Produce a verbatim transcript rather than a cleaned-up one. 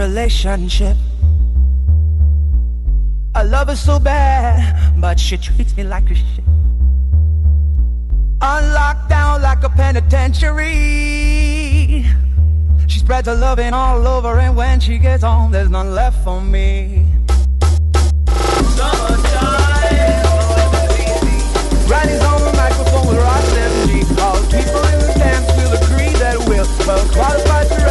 relationship. I love her so bad, but she treats me like a shit. On lockdown like a penitentiary. She spreads her loving all over, and when she gets home, there's none left for me. Summertime. Riding on the microphone with Ross M G. All the people in the dance will agree that we're well qualified to